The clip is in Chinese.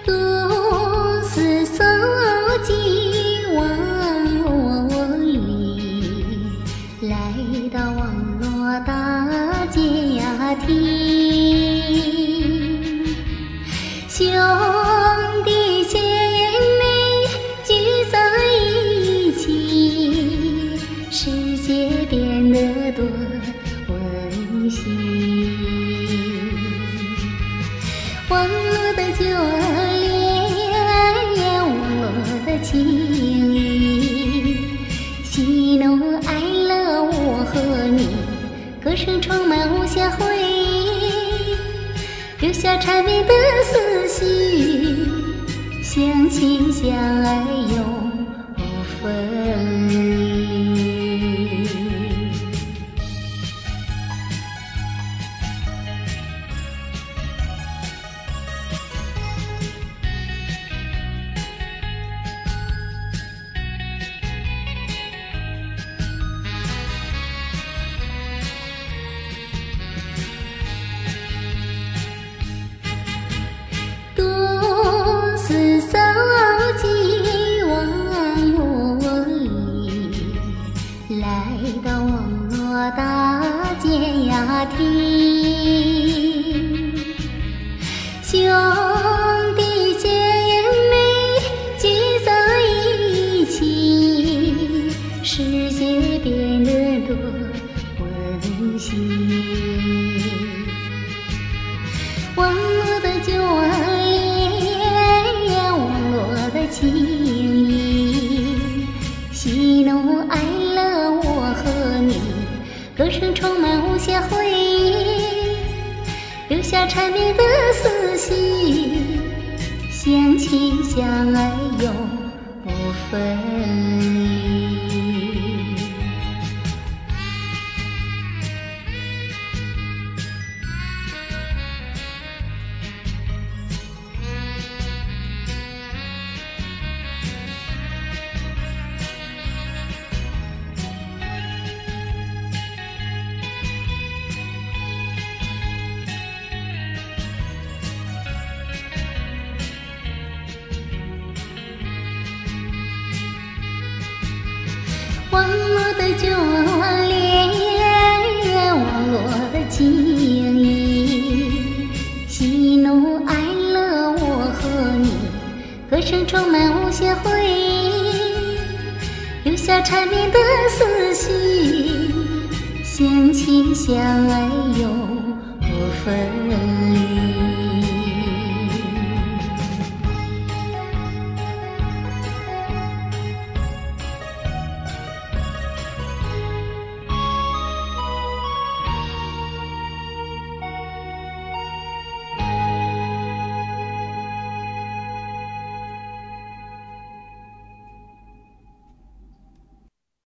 独自走进网里，来到网络大家庭，兄弟姐妹聚在一起，世界变得多温馨。网络的眷恋，网络的情谊，喜怒哀乐我和你，歌声充满无限回忆，留下缠绵的思绪，相亲相爱永不分离。走进网络里，来到网络大家庭，兄弟姐妹聚在一起，世界变得多温馨。网络的眷恋，网络的情谊，喜怒哀乐我和你，歌声充满无限回忆，留下缠绵的思绪，相亲相爱永不分离。网络的眷恋，网络的情谊，喜怒哀乐我和你，歌声充满无限回忆，留下缠绵的思绪，相亲相爱永不分离。